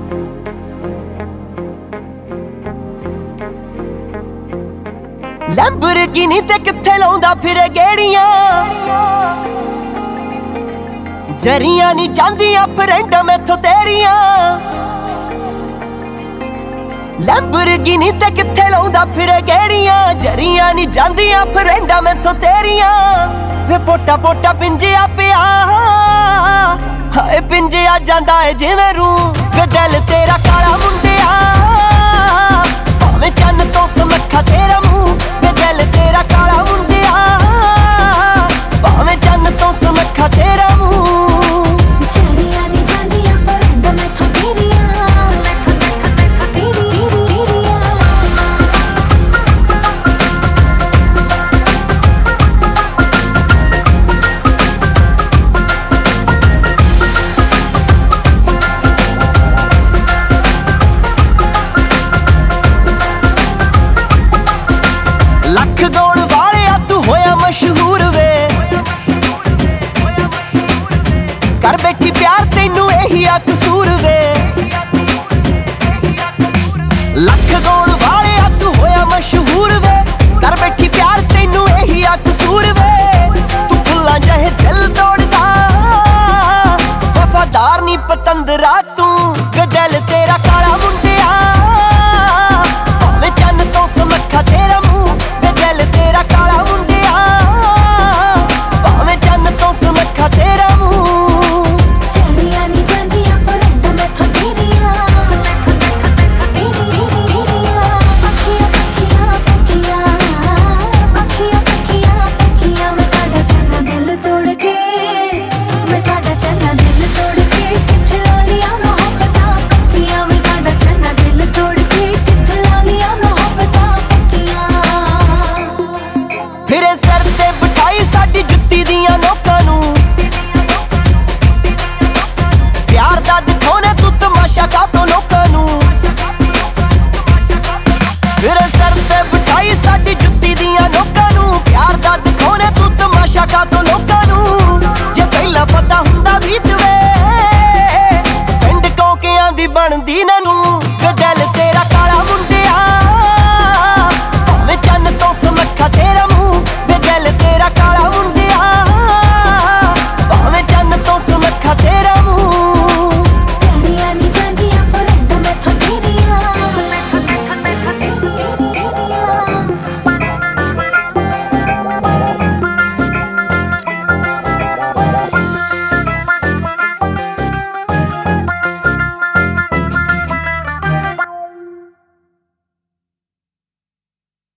Lamborghini ਤੇ ਕਿੱਥੇ ਲਾਉਂਦਾ ਫਿਰੇ ਗੇੜੀਆਂ, ਜਰੀਆਂ ਨਹੀਂ ਜਾਂਦੀਆਂ ਫਰੈਂਡਾਂ ਮੈਥੋਂ ਤੇਰੀਆਂ। ਲੈਂਬਰਗਿਨੀ ਤੇ ਕਿੱਥੇ ਲਾਉਂਦਾ ਫਿਰੇ ਗੇੜੀਆਂ, ਜਰੀਆਂ ਨਹੀਂ ਜਾਂਦੀਆਂ ਫਰੈਂਡਾਂ ਮੈਥੋਂ ਤੇਰੀਆਂ। ਵੇ ਪੋਟਾ ਪੋਟਾ ਪਿੰਜਿਆ ਪਿਆ, ਹਾਏ ਪਿੰਜਿਆ ਜਾਂਦਾ ਏ ਜਿਵੇਂ ਰੂੰ। ਵੇ ਦਿਲ ਤੇਰਾ ਕਾਲਾ ਮੁੰਡਿਆ, ਭਾਵੇਂ ਚੰਨ ਤੋਂ ਸਮੱਖਾ ਤੇਰਾ ਮੂੰਹ। ਵੇ ਦਿਲ ਤੇਰਾ ਕਾਲਾ ਮੁੰਡਿਆ, ਭਾਵੇਂ ਚੰਨ ਤੋਂ ਸਮੱਖਾ ਤੇਰਾ ਮੂੰਹ। ਜਰੀਆਂ ਨੀ ਜਾਂਦੀਆਂ ਫਰੈਂਡਾਂ ਮੈਥੋਂ ਤੇਰੀਆਂ, ਲੱਖ ਗਾਉਣ ਵਾਲਿਆ ਤੂੰ ਹੋਇਆ ਮਸ਼ਹੂਰ ਵੇ, ਕਰ ਬੈਠੀ ਪਿਆਰ ਤੈਨੂੰ ਇਹੀ ਆ ਕਸੂਰ ਵੇ। ਲੱਖ ਗਾਉਣ ਵਾਲਿਆ ਤੂੰ ਹੋਇਆ ਮਸ਼ਹੂਰ ਵੇ, ਕਰ ਬੈਠੀ ਪਿਆਰ ਤੈਨੂੰ ਇਹੀ ਆ ਕਸੂਰ ਵੇ। ਤੂੰ ਫੁੱਲਾਂ ਜਿਹੇ ਦਿਲ ਤੋੜਦਾ, ਵਫਾਦਾਰ ਨੀ ਪਤੰਦਰਾ ਤੂੰ। ਵੇ ਦਿਲ ਤੇਰਾ ਕਾਲਾ ਮੁੰਡਿਆ, ਭਾਵੇਂ ਚੰਨ ਤੋਂ ਸਮੱਖਾ ਤੇਰਾ ਮੂੰਹ। ਵੇ ਦਿਲ ਤੇਰਾ ਕਾਲਾ ਮੁੰਡਿਆ, ਭਾਵੇਂ ਚੰਨ ਤੋਂ ਸਮੱਖਾ ਤੇਰਾ ਮੂੰਹ। ਜਰੀਆਂ ਨੀ ਜਾਂਦੀਆਂ ਫਰੈਂਡਾਂ ਮੈਥੋਂ ਤੇਰੀਆਂ, ਪੱਖੀਆਂ ਪੱਖੀਆਂ ਪੱਖੀਆਂ, ਪੱਖੀਆਂ ਪੱਖੀਆਂ ਪੱਖੀਆਂ। ਵੇ ਸਾਡਾ ਚੰਨਾ ਦਿਲ ਤੋੜ ਕੇ, ਵੇ ਸਾਡਾ ਚੰਨਾ ਦਿਲ ਤੋੜ ਕੇ ਕਿੱਥੇ ਲਾ ਲਿਆ ਮੁਹੱਬਤਾਂ ਪੱਕੀਆਂ। ਵੇ ਸਾਡਾ ਚੰਨਾ ਦਿਲ ਤੋੜ ਕੇ ਕਿੱਥੇ ਲਾ ਲਿਆ ਮੁਹੱਬਤਾਂ ਪੱਕੀਆਂ। ਫਿਰੇ ਸਿਰ ਤੇ ਬਿਠਾਈ ਸਾਡੀ ਜੁੱਤੀ ਦੀਆਂ ਨੋਕਾਂ ਨੂੰ, ਪਿਆਰ ਦਾ ਦਿਖਾਉਣਾ ਤੂੰ ਤਮਾਸ਼ਾ ਕਾਤੋਂ ਲੋਕਾਂ